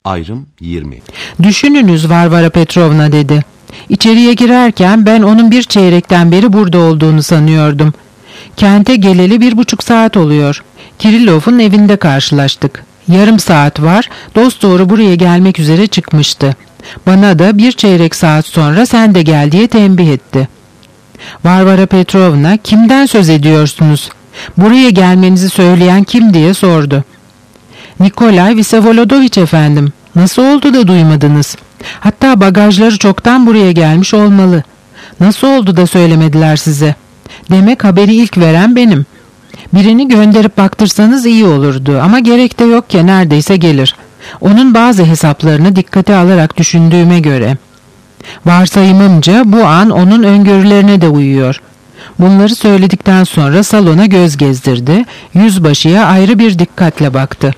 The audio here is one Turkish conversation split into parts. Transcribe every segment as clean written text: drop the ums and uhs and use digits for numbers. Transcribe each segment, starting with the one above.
Ayrım 20. Düşününüz Varvara Petrovna dedi. İçeriye girerken ben onun bir çeyrekten beri burada olduğunu sanıyordum. Kente geleli 1,5 saat oluyor. Kirillov'un evinde karşılaştık. Yarım saat var, dosdoğru buraya gelmek üzere çıkmıştı. Bana da 1 çeyrek saat sonra sen de gel diye tembih etti. Varvara Petrovna, kimden söz ediyorsunuz? Buraya gelmenizi söyleyen kim diye sordu. Nikolay Vsevolodovich efendim. Nasıl oldu da duymadınız? Hatta bagajları çoktan buraya gelmiş olmalı. Nasıl oldu da söylemediler size? Demek haberi ilk veren benim. Birini gönderip baktırsanız iyi olurdu ama gerek de yok ki neredeyse gelir. Onun bazı hesaplarını dikkate alarak düşündüğüme göre. Varsayımımca bu an onun öngörülerine de uyuyor. Bunları söyledikten sonra salona göz gezdirdi, yüzbaşıya ayrı bir dikkatle baktı.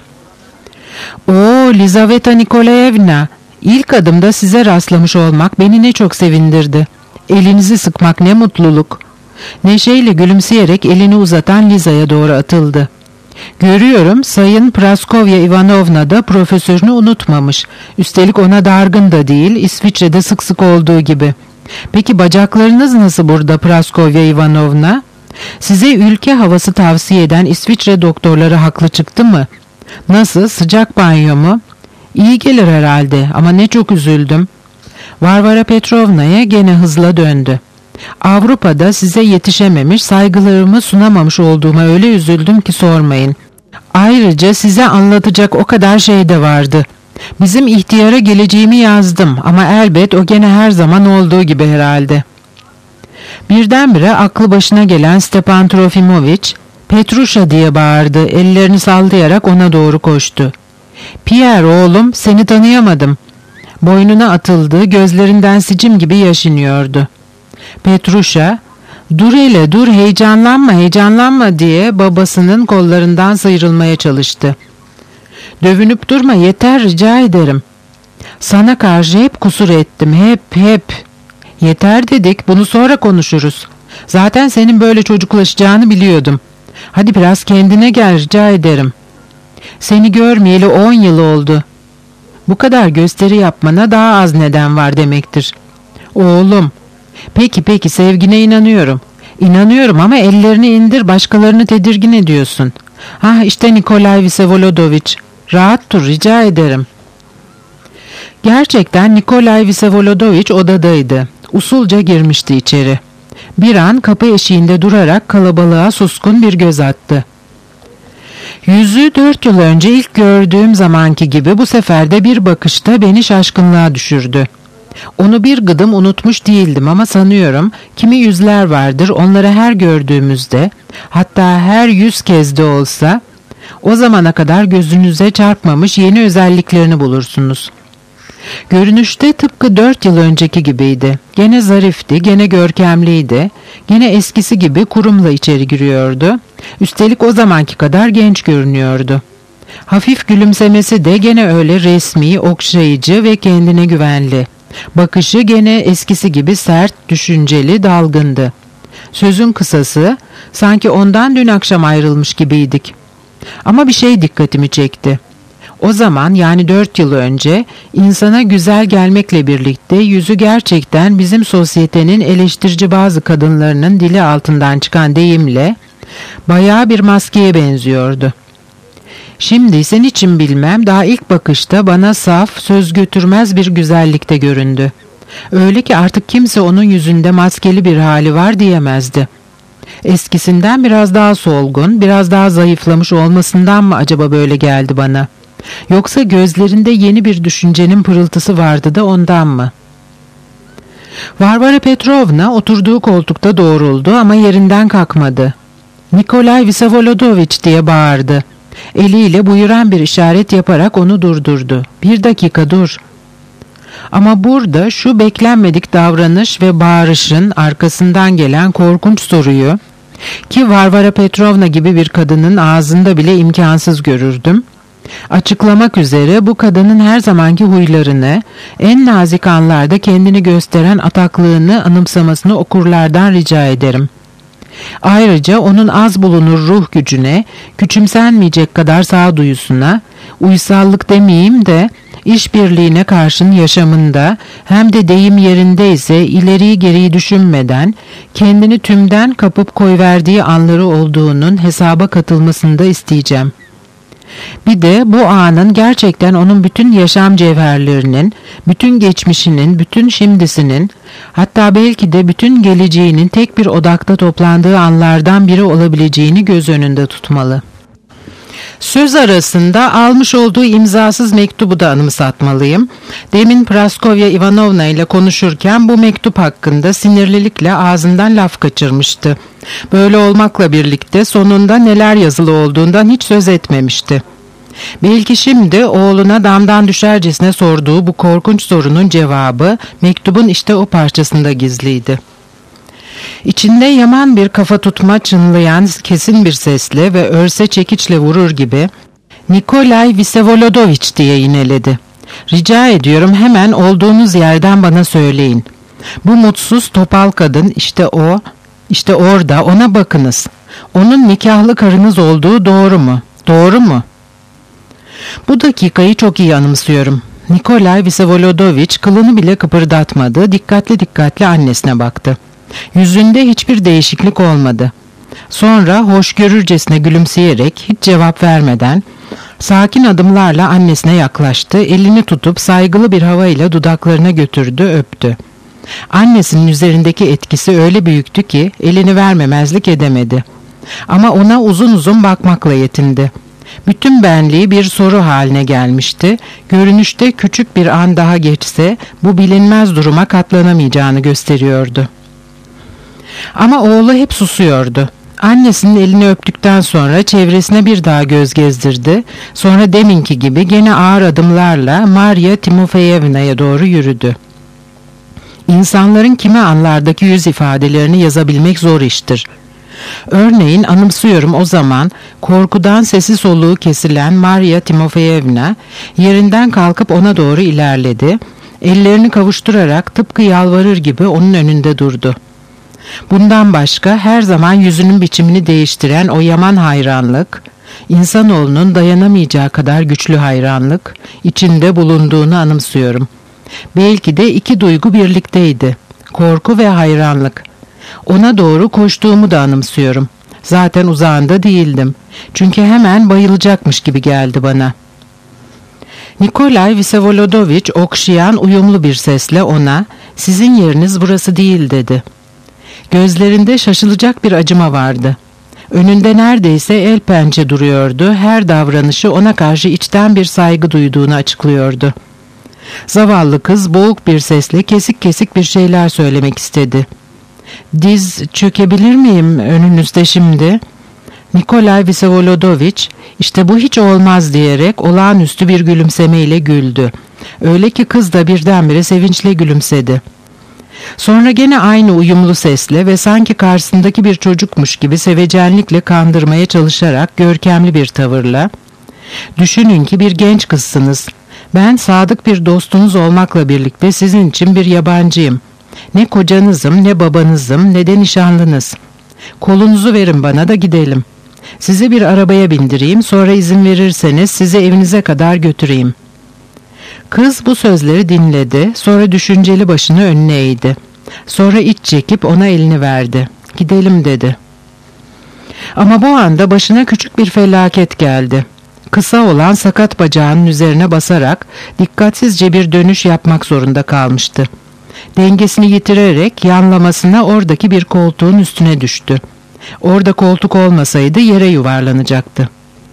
"Oo Lizaveta Nikolayevna, ilk adımda size rastlamış olmak beni ne çok sevindirdi. Elinizi sıkmak ne mutluluk." Neşeyle gülümseyerek elini uzatan Liza'ya doğru atıldı. "Görüyorum Sayın Praskovya Ivanovna da profesörünü unutmamış. Üstelik ona dargın da değil, İsviçre'de sık sık olduğu gibi. Peki bacaklarınız nasıl burada Praskovya Ivanovna? Size ülke havası tavsiye eden İsviçre doktorları haklı çıktı mı? Nasıl, sıcak banyo mu? İyi gelir herhalde ama ne çok üzüldüm." Varvara Petrovna'ya gene hızla döndü. "Avrupa'da size yetişememiş, saygılarımı sunamamış olduğuma öyle üzüldüm ki sormayın. Ayrıca size anlatacak o kadar şey de vardı. Bizim ihtiyara geleceğimi yazdım ama elbet o gene her zaman olduğu gibi herhalde." Birdenbire aklı başına gelen Stepan Trofimovich, "Petrusha" diye bağırdı, ellerini sallayarak ona doğru koştu. "Pierre oğlum, seni tanıyamadım." Boynuna atıldı, gözlerinden sicim gibi yaş iniyordu. Petrusha, "Dur hele dur, heyecanlanma" diye babasının kollarından sıyrılmaya çalıştı. "Dövünüp durma, yeter, rica ederim. Sana karşı hep kusur ettim, hep. Yeter dedik, bunu sonra konuşuruz. Zaten senin böyle çocuklaşacağını biliyordum. Hadi biraz kendine gel, rica ederim. Seni görmeyeli 10 yıl oldu. Bu kadar gösteri yapmana daha az neden var demektir. Oğlum, peki sevgine inanıyorum. İnanıyorum ama ellerini indir, başkalarını tedirgin ediyorsun. İşte Nikolay Vsevolodovich. Rahat dur, rica ederim." Gerçekten Nikolay Vsevolodovich odadaydı. Usulca girmişti içeri. Bir an kapı eşiğinde durarak kalabalığa suskun bir göz attı. Yüzü 4 yıl önce ilk gördüğüm zamanki gibi bu sefer de bir bakışta beni şaşkınlığa düşürdü. Onu bir gıdım unutmuş değildim ama sanıyorum kimi yüzler vardır, onları her gördüğümüzde, hatta her 100 kez de olsa o zamana kadar gözünüze çarpmamış yeni özelliklerini bulursunuz. Görünüşte tıpkı 4 yıl önceki gibiydi. Gene zarifti, gene görkemliydi, gene eskisi gibi kurumla içeri giriyordu. Üstelik o zamanki kadar genç görünüyordu. Hafif gülümsemesi de gene öyle resmi, okşayıcı ve kendine güvenli. Bakışı gene eskisi gibi sert, düşünceli, dalgındı. Sözün kısası, sanki ondan dün akşam ayrılmış gibiydik. Ama bir şey dikkatimi çekti. O zaman, yani 4 yıl önce, insana güzel gelmekle birlikte yüzü gerçekten bizim sosyetenin eleştirici bazı kadınlarının dili altından çıkan deyimle bayağı bir maskeye benziyordu. Şimdi ise niçin bilmem, daha ilk bakışta bana saf, söz götürmez bir güzellikte göründü. Öyle ki artık kimse onun yüzünde maskeli bir hali var diyemezdi. Eskisinden biraz daha solgun, biraz daha zayıflamış olmasından mı acaba böyle geldi bana? Yoksa gözlerinde yeni bir düşüncenin pırıltısı vardı da ondan mı? Varvara Petrovna oturduğu koltukta doğruldu ama yerinden kalkmadı. "Nikolay Vsevolodovich" diye bağırdı. Eliyle buyuran bir işaret yaparak onu durdurdu. "Bir dakika dur." Ama burada şu beklenmedik davranış ve bağırışın arkasından gelen korkunç soruyu, ki Varvara Petrovna gibi bir kadının ağzında bile imkansız görürdüm, açıklamak üzere bu kadının her zamanki huylarını, en nazik anlarda kendini gösteren ataklığını anımsamasını okurlardan rica ederim. Ayrıca onun az bulunur ruh gücüne, küçümsenmeyecek kadar sağduyusuna, uysallık demeyeyim de İşbirliğine karşın yaşamında hem de deyim yerindeyse ileriyi geriyi düşünmeden kendini tümden kapıp koyverdiği anları olduğunun hesaba katılmasını da isteyeceğim. Bir de bu anın gerçekten onun bütün yaşam cevherlerinin, bütün geçmişinin, bütün şimdisinin, hatta belki de bütün geleceğinin tek bir odakta toplandığı anlardan biri olabileceğini göz önünde tutmalı. Söz arasında almış olduğu imzasız mektubu da anımsatmalıyım. Demin Praskovya Ivanovna ile konuşurken bu mektup hakkında sinirlilikle ağzından laf kaçırmıştı. Böyle olmakla birlikte sonunda neler yazılı olduğundan hiç söz etmemişti. Belki şimdi oğluna damdan düşercesine sorduğu bu korkunç sorunun cevabı mektubun işte o parçasında gizliydi. İçinde yaman bir kafa tutma çınlayan kesin bir sesle ve örse çekiçle vurur gibi "Nikolay Vsevolodovich" diye yineledi. "Rica ediyorum hemen olduğunuz yerden bana söyleyin. Bu mutsuz topal kadın işte o, işte orada, ona bakınız. Onun nikahlı karınız olduğu doğru mu? Doğru mu?" Bu dakikayı çok iyi anımsıyorum. Nikolay Vsevolodovich kılını bile kıpırdatmadı, dikkatli annesine baktı. Yüzünde hiçbir değişiklik olmadı. Sonra hoşgörürcesine gülümseyerek hiç cevap vermeden sakin adımlarla annesine yaklaştı, elini tutup saygılı bir havayla dudaklarına götürdü, öptü. Annesinin üzerindeki etkisi öyle büyüktü ki elini vermemezlik edemedi. Ama ona uzun uzun bakmakla yetindi. Bütün benliği bir soru haline gelmişti. Görünüşte küçük bir an daha geçse bu bilinmez duruma katlanamayacağını gösteriyordu. Ama oğlu hep susuyordu. Annesinin elini öptükten sonra çevresine bir daha göz gezdirdi. Sonra deminki gibi gene ağır adımlarla Maria Timofeyevna'ya doğru yürüdü. İnsanların kimi anlardaki yüz ifadelerini yazabilmek zor iştir. Örneğin anımsıyorum o zaman korkudan sesi soluğu kesilen Maria Timofeyevna yerinden kalkıp ona doğru ilerledi. Ellerini kavuşturarak tıpkı yalvarır gibi onun önünde durdu. Bundan başka her zaman yüzünün biçimini değiştiren o yaman hayranlık, insanoğlunun dayanamayacağı kadar güçlü hayranlık içinde bulunduğunu anımsıyorum. Belki de iki duygu birlikteydi. Korku ve hayranlık. Ona doğru koştuğumu da anımsıyorum. Zaten uzağında değildim. Çünkü hemen bayılacakmış gibi geldi bana. Nikolay Vsevolodovich okşayan uyumlu bir sesle ona "Sizin yeriniz burası değil" dedi. Gözlerinde şaşılacak bir acıma vardı. Önünde neredeyse el pençe duruyordu. Her davranışı ona karşı içten bir saygı duyduğunu açıklıyordu. Zavallı kız boğuk bir sesle kesik kesik bir şeyler söylemek istedi. "Diz çökebilir miyim önünüzde şimdi?" Nikolay Vsevolodovich "İşte bu hiç olmaz" diyerek olağanüstü bir gülümsemeyle güldü. Öyle ki kız da birdenbire sevinçle gülümsedi. Sonra gene aynı uyumlu sesle ve sanki karşısındaki bir çocukmuş gibi sevecenlikle kandırmaya çalışarak görkemli bir tavırla "Düşünün ki bir genç kızsınız. Ben sadık bir dostunuz olmakla birlikte sizin için bir yabancıyım. Ne kocanızım, ne babanızım, ne de nişanlınız. Kolunuzu verin bana da gidelim. Sizi bir arabaya bindireyim, sonra izin verirseniz sizi evinize kadar götüreyim." Kız bu sözleri dinledi, sonra düşünceli başını önüne eğdi. Sonra iç çekip ona elini verdi. "Gidelim" dedi. Ama bu anda başına küçük bir felaket geldi. Kısa olan sakat bacağının üzerine basarak dikkatsizce bir dönüş yapmak zorunda kalmıştı. Dengesini yitirerek yanlamasına oradaki bir koltuğun üstüne düştü. Orada koltuk olmasaydı yere yuvarlanacaktı.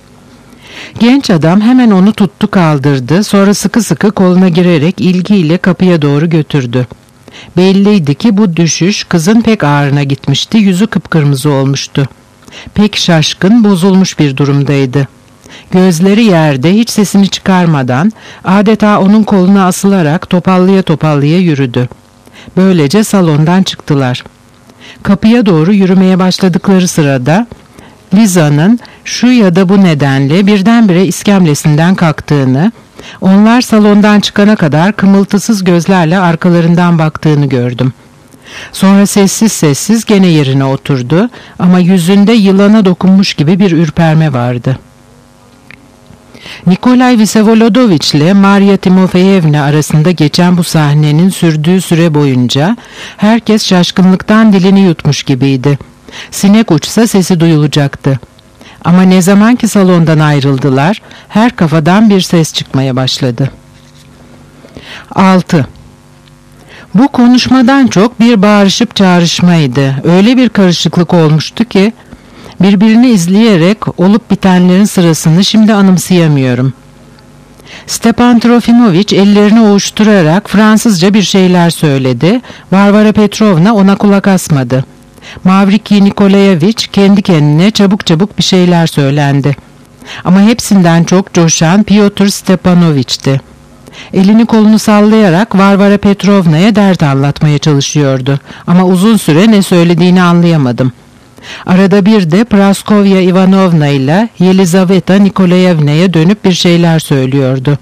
Genç adam hemen onu tuttu, kaldırdı, sonra sıkı sıkı koluna girerek ilgiyle kapıya doğru götürdü. Belliydi ki bu düşüş kızın pek ağrına gitmişti, yüzü kıpkırmızı olmuştu. Pek şaşkın, bozulmuş bir durumdaydı. Gözleri yerde, hiç sesini çıkarmadan adeta onun koluna asılarak topallaya yürüdü. Böylece salondan çıktılar. Kapıya doğru yürümeye başladıkları sırada Liza'nın şu ya da bu nedenle birdenbire iskemlesinden kalktığını, onlar salondan çıkana kadar kımıltısız gözlerle arkalarından baktığını gördüm. Sonra sessiz gene yerine oturdu ama yüzünde yılana dokunmuş gibi bir ürperme vardı. Nikolay Vsevolodovich ile Maria Timofeyevna arasında geçen bu sahnenin sürdüğü süre boyunca herkes şaşkınlıktan dilini yutmuş gibiydi. Sinek uçsa sesi duyulacaktı. Ama ne zaman ki salondan ayrıldılar, her kafadan bir ses çıkmaya başladı. 6. Bu konuşmadan çok bir bağırışıp çağrışmaydı. Öyle bir karışıklık olmuştu ki birbirini izleyerek olup bitenlerin sırasını şimdi anımsayamıyorum. Stepan Trofimovich ellerini ovuşturarak Fransızca bir şeyler söyledi. Varvara Petrovna ona kulak asmadı. Mavriki Nikolayevich kendi kendine çabuk çabuk bir şeyler söylendi. Ama hepsinden çok coşan Pyotr Stepanovich'ti. Elini kolunu sallayarak Varvara Petrovna'ya dert anlatmaya çalışıyordu. Ama uzun süre ne söylediğini anlayamadım. Arada bir de Praskovya Ivanovna ile Yelizaveta Nikolayevna'ya dönüp bir şeyler söylüyordu.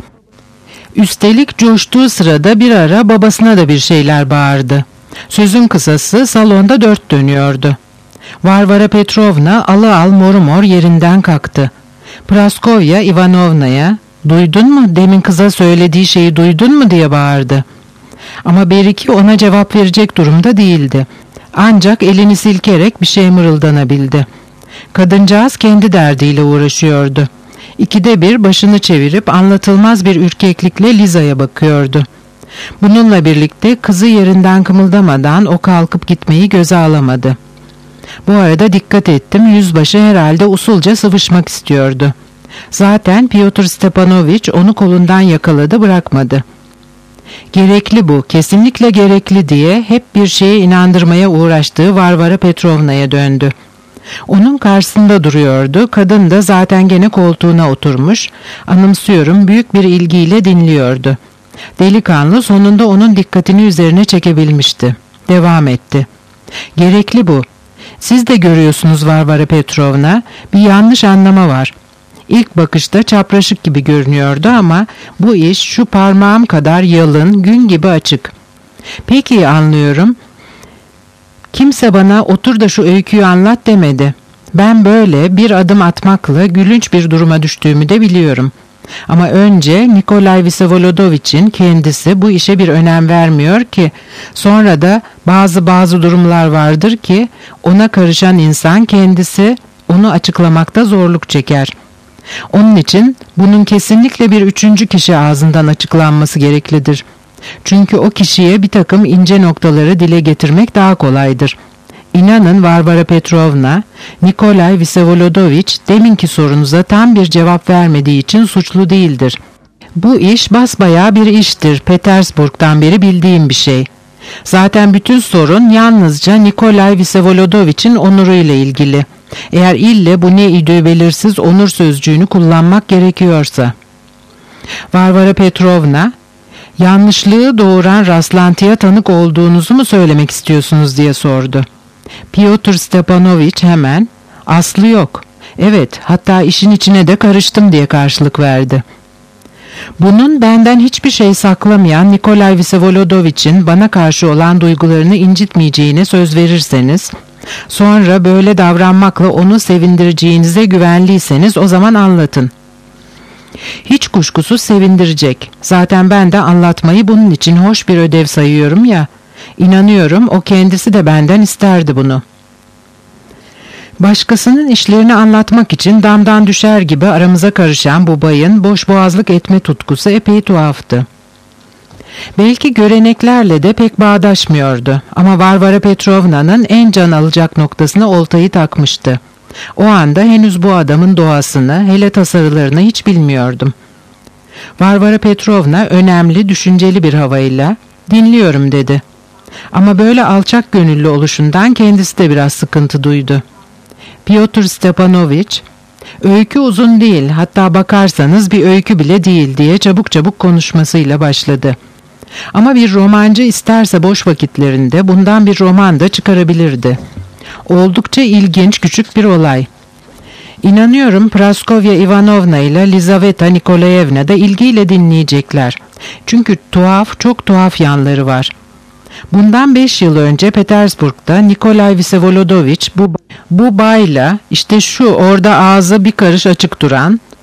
Üstelik coştuğu sırada bir ara babasına da bir şeyler bağırdı. Sözün kısası salonda dört dönüyordu. Varvara Petrovna alı al moru mor yerinden kalktı. Praskovya Ivanovna'ya "Duydun mu? Demin kıza söylediği şeyi duydun mu?" diye bağırdı. Ama Beriki ona cevap verecek durumda değildi. Ancak elini silkerek bir şey mırıldanabildi. Kadıncağız kendi derdiyle uğraşıyordu. İkide bir başını çevirip anlatılmaz bir ürkeklikle Liza'ya bakıyordu. Bununla birlikte kızı yerinden kımıldamadan o kalkıp gitmeyi göze alamadı. Bu arada dikkat ettim, yüzbaşı herhalde usulca sıvışmak istiyordu. Zaten Pyotr Stepanovich onu kolundan yakaladı, bırakmadı. Gerekli bu, kesinlikle gerekli diye hep bir şeye inandırmaya uğraştığı Varvara Petrovna'ya döndü. Onun karşısında duruyordu, kadın da zaten gene koltuğuna oturmuş, anımsıyorum büyük bir ilgiyle dinliyordu. Delikanlı sonunda onun dikkatini üzerine çekebilmişti. Devam etti. Gerekli bu. Siz de görüyorsunuz Varvara Petrovna, bir yanlış anlama var. İlk bakışta çapraşık gibi görünüyordu ama bu iş şu parmağım kadar yalın, gün gibi açık. Peki anlıyorum. Kimse bana otur da şu öyküyü anlat demedi. Ben böyle bir adım atmakla gülünç bir duruma düştüğümü de biliyorum. Ama önce Nikolay Vsevolodovic'in kendisi bu işe bir önem vermiyor ki, sonra da bazı durumlar vardır ki ona karışan insan kendisi onu açıklamakta zorluk çeker. Onun için bunun kesinlikle bir üçüncü kişi ağzından açıklanması gereklidir. Çünkü o kişiye bir takım ince noktaları dile getirmek daha kolaydır. İnanın Varvara Petrovna, Nikolay Vsevolodovich deminki sorunuza tam bir cevap vermediği için suçlu değildir. Bu iş basbayağı bir iştir, Petersburg'dan beri bildiğim bir şey. Zaten bütün sorun yalnızca Nikolay Vsevolodovic'in onuruyla ilgili. Eğer ille bu ne idüğü belirsiz onur sözcüğünü kullanmak gerekiyorsa. Varvara Petrovna, yanlışlığı doğuran rastlantıya tanık olduğunuzu mu söylemek istiyorsunuz diye sordu. Pyotr Stepanovich hemen, aslı yok. Evet, hatta işin içine de karıştım diye karşılık verdi. Bunun benden hiçbir şey saklamayan Nikolay Vsevolodovic'in bana karşı olan duygularını incitmeyeceğine söz verirseniz, sonra böyle davranmakla onu sevindireceğinize güvenliyseniz o zaman anlatın. Hiç kuşkusuz sevindirecek. Zaten ben de anlatmayı bunun için hoş bir ödev sayıyorum ya. İnanıyorum o kendisi de benden isterdi bunu. Başkasının işlerini anlatmak için damdan düşer gibi aramıza karışan bu bayın boşboğazlık etme tutkusu epey tuhaftı. Belki göreneklerle de pek bağdaşmıyordu ama Varvara Petrovna'nın en can alacak noktasına oltayı takmıştı. O anda henüz bu adamın doğasını, hele tasarılarını hiç bilmiyordum. Varvara Petrovna önemli, düşünceli bir havayla "Dinliyorum" dedi. Ama böyle alçak gönüllü oluşundan kendisi de biraz sıkıntı duydu. Pyotr Stepanovich, "Öykü uzun değil, hatta bakarsanız bir öykü bile değil" diye çabuk çabuk konuşmasıyla başladı. Ama bir romancı isterse boş vakitlerinde bundan bir roman da çıkarabilirdi. Oldukça ilginç küçük bir olay. İnanıyorum Praskovya Ivanovna ile Lizaveta Nikolayevna da ilgiyle dinleyecekler. Çünkü çok tuhaf yanları var. Bundan 5 yıl önce Petersburg'da Nikolay Vsevolodovich bu bayla, işte şu orada ağzı bir karış açık duran,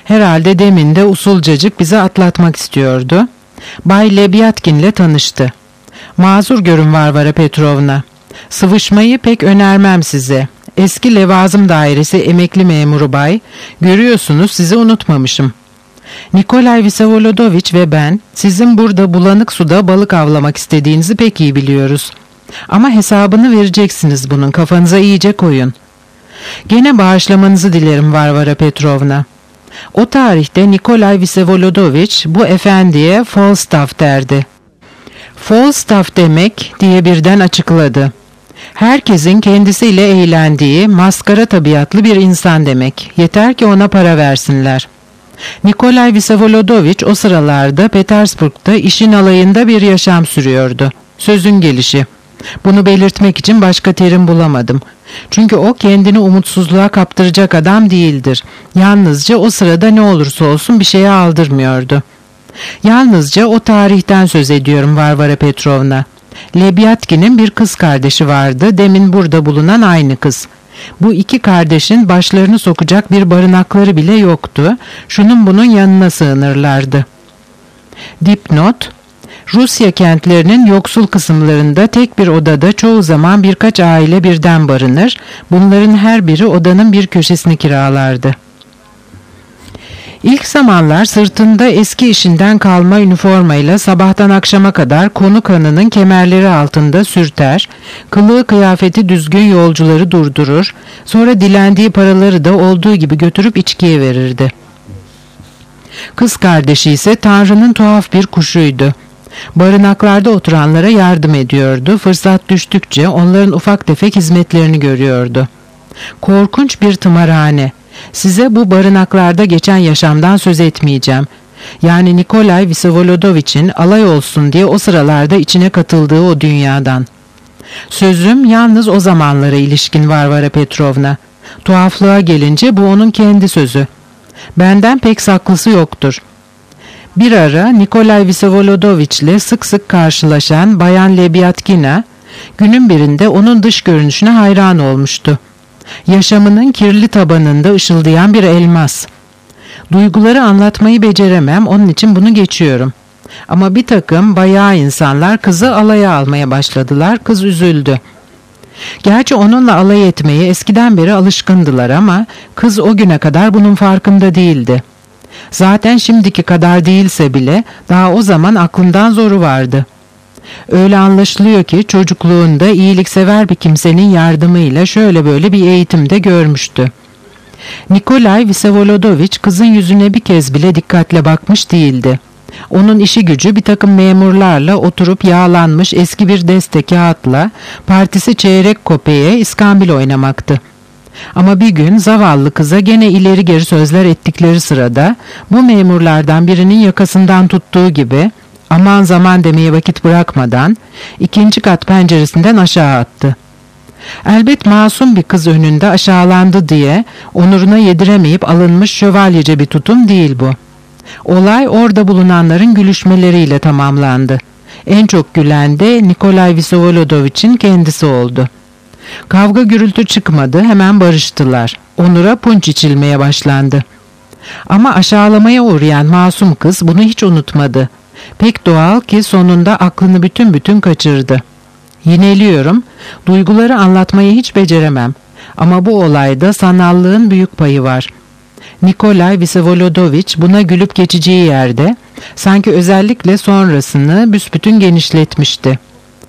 Herhalde demin de usulcacık bizi atlatmak istiyordu. Bay Lebyatkin'le tanıştı. Mazur görün Varvara Petrovna. Sıvışmayı pek önermem size. Eski levazım dairesi emekli memuru bay. Görüyorsunuz sizi unutmamışım. Nikolay Vsevolodovich ve ben sizin burada bulanık suda balık avlamak istediğinizi pek iyi biliyoruz. Ama hesabını vereceksiniz bunun, kafanıza iyice koyun. Gene bağışlamanızı dilerim Varvara Petrovna. O tarihte Nikolay Vsevolodovich bu efendiye Falstaff derdi. Falstaff demek diye birden açıkladı. Herkesin kendisiyle eğlendiği maskara tabiatlı bir insan demek. Yeter ki ona para versinler. Nikolay Vsevolodovich o sıralarda Petersburg'da işin alayında bir yaşam sürüyordu. Sözün gelişi. Bunu belirtmek için başka terim bulamadım. Çünkü o kendini umutsuzluğa kaptıracak adam değildir. Yalnızca o sırada ne olursa olsun bir şeye aldırmıyordu. Yalnızca o tarihten söz ediyorum Varvara Petrovna. Lebyatkin'in bir kız kardeşi vardı, demin burada bulunan aynı kız. Bu iki kardeşin başlarını sokacak bir barınakları bile yoktu. Şunun bunun yanına sığınırlardı. Dipnot: Rusya kentlerinin yoksul kısımlarında tek bir odada çoğu zaman birkaç aile birden barınır. Bunların her biri odanın bir köşesini kiralardı. İlk zamanlar sırtında eski işinden kalma üniformayla sabahtan akşama kadar konuk hanının kemerleri altında sürter, kılığı kıyafeti düzgün yolcuları durdurur, sonra dilendiği paraları da olduğu gibi götürüp içkiye verirdi. Kız kardeşi ise Tanrı'nın tuhaf bir kuşuydu. Barınaklarda oturanlara yardım ediyordu, fırsat düştükçe onların ufak tefek hizmetlerini görüyordu. Korkunç bir tımarhane. Size bu barınaklarda geçen yaşamdan söz etmeyeceğim. Yani Nikolay Vsevolodovic'in alay olsun diye o sıralarda içine katıldığı o dünyadan. Sözüm yalnız o zamanlara ilişkin Varvara Petrovna. Tuhaflığa gelince bu onun kendi sözü. Benden pek saklısı yoktur. Bir ara Nikolay Vsevolodovic'le sık sık karşılaşan Bayan Lebyatkina, günün birinde onun dış görünüşüne hayran olmuştu. Yaşamının kirli tabanında ışıldayan bir elmas. Duyguları anlatmayı beceremem, onun için bunu geçiyorum. Ama bir takım bayağı insanlar kızı alaya almaya başladılar, kız üzüldü. Gerçi onunla alay etmeye eskiden beri alışkındılar ama kız o güne kadar bunun farkında değildi. Zaten şimdiki kadar değilse bile daha o zaman aklından zoru vardı. Öyle anlaşılıyor ki çocukluğunda iyiliksever bir kimsenin yardımıyla şöyle böyle bir eğitimde görmüştü. Nikolay Vsevolodovich kızın yüzüne bir kez bile dikkatle bakmış değildi. Onun işi gücü bir takım memurlarla oturup yağlanmış eski bir deste kağıtla partisi çeyrek kopeye iskambil oynamaktı. Ama bir gün zavallı kıza gene ileri geri sözler ettikleri sırada bu memurlardan birinin yakasından tuttuğu gibi aman zaman demeye vakit bırakmadan ikinci kat penceresinden aşağı attı. Elbet masum bir kız önünde aşağılandı diye onuruna yediremeyip alınmış şövalyece bir tutum değil bu. Olay orada bulunanların gülüşmeleriyle tamamlandı. En çok gülen de Nikolay Vsevolodovic'in kendisi oldu. Kavga gürültü çıkmadı, hemen barıştılar. Onur'a punç içilmeye başlandı. Ama aşağılamaya uğrayan masum kız bunu hiç unutmadı. Pek doğal ki sonunda aklını bütün kaçırdı. Yineliyorum, duyguları anlatmayı hiç beceremem. Ama bu olayda sanallığın büyük payı var. Nikolay Vsevolodovich buna gülüp geçeceği yerde, sanki özellikle sonrasını büsbütün genişletmişti.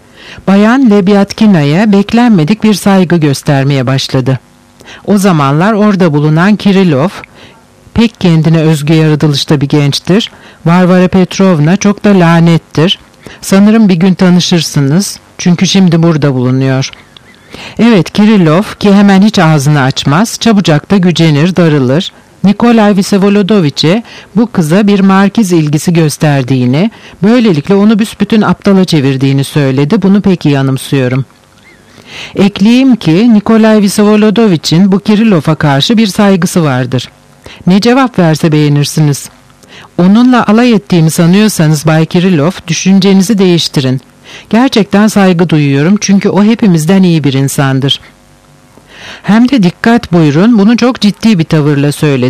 Bayan Lebyatkina'ya beklenmedik bir saygı göstermeye başladı. O zamanlar orada bulunan Kirillov, pek kendine özgü yaratılışta bir gençtir. Varvara Petrovna çok da lanettir. Sanırım bir gün tanışırsınız. Çünkü şimdi burada bulunuyor. Evet, Kirillov ki hemen hiç ağzını açmaz, çabucak da gücenir, darılır. Nikolay Vsevolodovic'e bu kıza bir markiz ilgisi gösterdiğini, böylelikle onu büsbütün aptala çevirdiğini söyledi. Bunu pek iyi anımsıyorum. Ekleyeyim ki Nikolay Vsevolodovic'in bu Kirillov'a karşı bir saygısı vardır. Ne cevap verse beğenirsiniz. Onunla alay ettiğimi sanıyorsanız Bay Kirillov, düşüncenizi değiştirin. Gerçekten saygı duyuyorum çünkü o hepimizden iyi bir insandır. Hem de dikkat buyurun, bunu çok ciddi bir tavırla söyledi.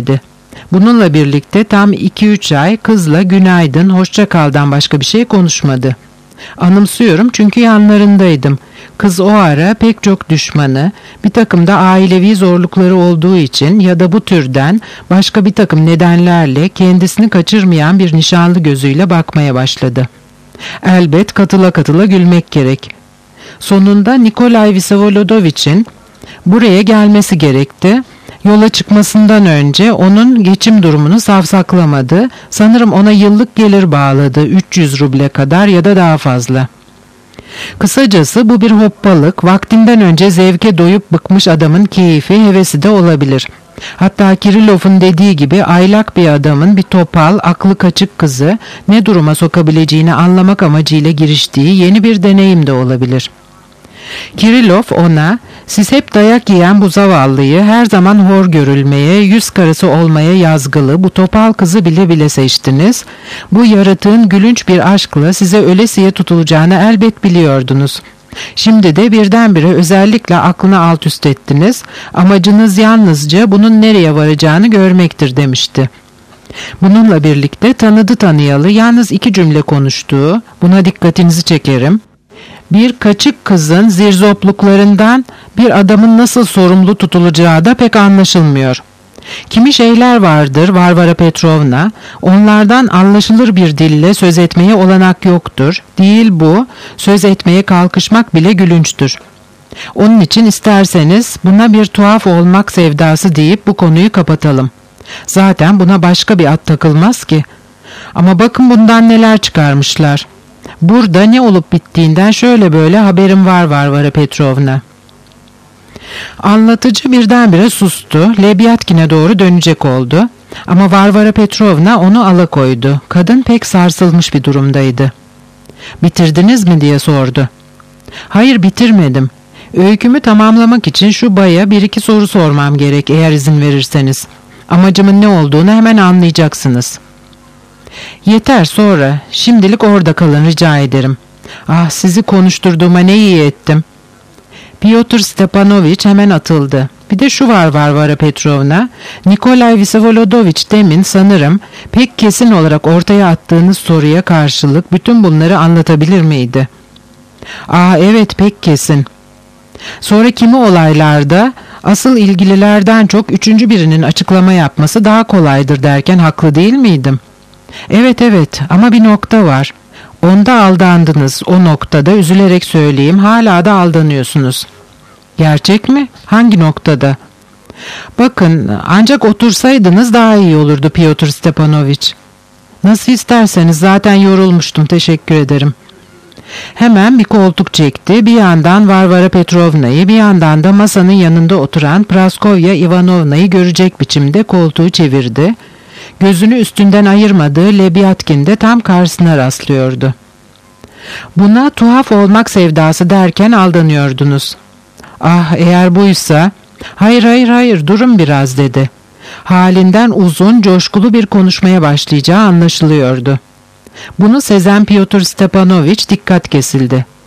Bununla birlikte tam 2-3 ay kızla günaydın, hoşça kaldan başka bir şey konuşmadı. Anımsıyorum çünkü yanlarındaydım. Kız o ara pek çok düşmanı, bir takım da ailevi zorlukları olduğu için ya da bu türden başka bir takım nedenlerle kendisini kaçırmayan bir nişanlı gözüyle bakmaya başladı. Elbet katıla katıla gülmek gerek. Sonunda Nikolay Vsevolodovic'in buraya gelmesi gerekti. Yola çıkmasından önce onun geçim durumunu savsaklamadı. Sanırım ona yıllık gelir bağladı, 300 ruble kadar ya da daha fazla. Kısacası bu bir hoppalık, vaktinden önce zevke doyup bıkmış adamın keyfi, hevesi de olabilir. Hatta Kirillov'un dediği gibi aylak bir adamın bir topal, aklı kaçık kızı ne duruma sokabileceğini anlamak amacıyla giriştiği yeni bir deneyim de olabilir. Kirillov ona, siz hep dayak yiyen bu zavallıyı, her zaman hor görülmeye, yüz karası olmaya yazgılı bu topal kızı bile bile seçtiniz. Bu yaratığın gülünç bir aşkla size ölesiye tutulacağını elbet biliyordunuz. Şimdi de birdenbire özellikle aklını alt üst ettiniz. Amacınız yalnızca bunun nereye varacağını görmektir demişti. Bununla birlikte tanıdı tanıyalı yalnız 2 cümle konuştuğu, buna dikkatinizi çekerim. Bir kaçık kızın zirzopluklarından bir adamın nasıl sorumlu tutulacağı da pek anlaşılmıyor. Kimi şeyler vardır Varvara Petrovna, onlardan anlaşılır bir dille söz etmeye olanak yoktur. Değil bu, söz etmeye kalkışmak bile gülünçtür. Onun için isterseniz buna bir tuhaf olmak sevdası deyip bu konuyu kapatalım. Zaten buna başka bir ad takılmaz ki. Ama bakın bundan neler çıkarmışlar. Burada ne olup bittiğinden şöyle böyle haberim var Varvara Petrovna. Anlatıcı birdenbire sustu. Lebyatkin'e doğru dönecek oldu. Ama Varvara Petrovna onu alakoydu. Kadın pek sarsılmış bir durumdaydı. Bitirdiniz mi diye sordu. Hayır, bitirmedim. Öykümü tamamlamak için şu baya 1-2 soru sormam gerek eğer izin verirseniz. Amacımın ne olduğunu hemen anlayacaksınız. Yeter, sonra. Şimdilik orada kalın rica ederim. Ah, sizi konuşturduğuma ne iyi ettim. Pyotr Stepanovich hemen atıldı. Bir de şu var Varvara Petrovna. Nikolay Vsevolodovich demin sanırım pek kesin olarak ortaya attığınız soruya karşılık bütün bunları anlatabilir miydi? Ah evet, pek kesin. Sonra kimi olaylarda asıl ilgililerden çok 3. birinin açıklama yapması daha kolaydır derken haklı değil miydim? Evet ama bir nokta var. Onda aldandınız. O noktada üzülerek söyleyeyim hala da aldanıyorsunuz. Gerçek mi? Hangi noktada? Bakın, ancak otursaydınız daha iyi olurdu Pyotr Stepanovich. Nasıl isterseniz, zaten yorulmuştum, teşekkür ederim. Hemen bir koltuk çekti. Bir yandan Varvara Petrovna'yı, bir yandan da masanın yanında oturan Praskovya Ivanovna'yı görecek biçimde koltuğu çevirdi. Gözünü üstünden ayırmadığı Lebyatkin de tam karşısına rastlıyordu. Buna tuhaf olmak sevdası derken aldanıyordunuz. Ah, eğer buysa... Hayır, durun biraz dedi. Halinden uzun, coşkulu bir konuşmaya başlayacağı anlaşılıyordu. Bunu sezen Pyotr Stepanovich dikkat kesildi.